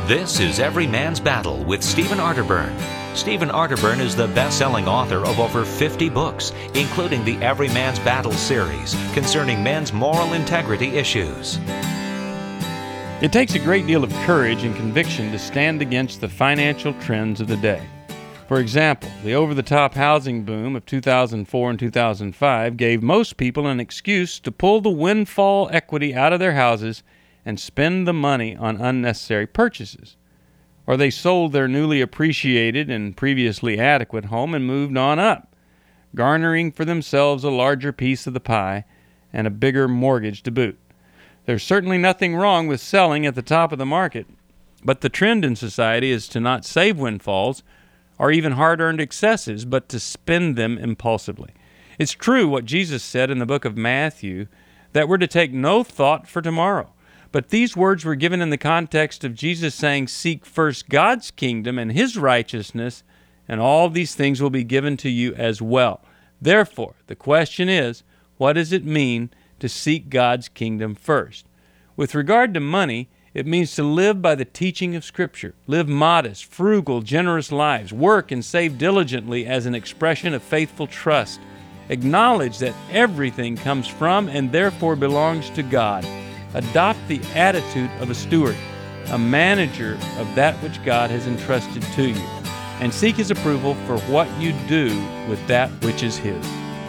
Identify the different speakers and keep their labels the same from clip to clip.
Speaker 1: This is Every Man's Battle with Stephen Arterburn. Stephen Arterburn is the best-selling author of over 50 books, including the Every Man's Battle series concerning men's moral integrity issues.
Speaker 2: It takes a great deal of courage and conviction to stand against the financial trends of the day. For example, the over-the-top housing boom of 2004 and 2005 gave most people an excuse to pull the windfall equity out of their houses and spend the money on unnecessary purchases. Or they sold their newly appreciated and previously adequate home and moved on up, garnering for themselves a larger piece of the pie and a bigger mortgage to boot. There's certainly nothing wrong with selling at the top of the market, but the trend in society is to not save windfalls or even hard-earned excesses, but to spend them impulsively. It's true what Jesus said in the book of Matthew, that we're to take no thought for tomorrow. But these words were given in the context of Jesus saying, "Seek first God's kingdom and His righteousness, and all these things will be given to you as well." Therefore, the question is, what does it mean to seek God's kingdom first? With regard to money, it means to live by the teaching of Scripture. Live modest, frugal, generous lives. Work and save diligently as an expression of faithful trust. Acknowledge that everything comes from and therefore belongs to God. Adopt the attitude of a steward, a manager of that which God has entrusted to you, and seek His approval for what you do with that which is His.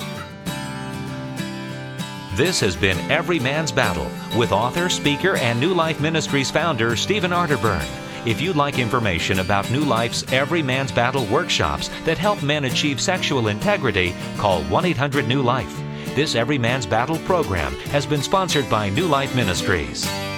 Speaker 1: This has been Every Man's Battle with author, speaker, and New Life Ministries founder Stephen Arterburn. If you'd like information about New Life's Every Man's Battle workshops that help men achieve sexual integrity, call 1-800-NEW-LIFE. This Every Man's Battle program has been sponsored by New Life Ministries.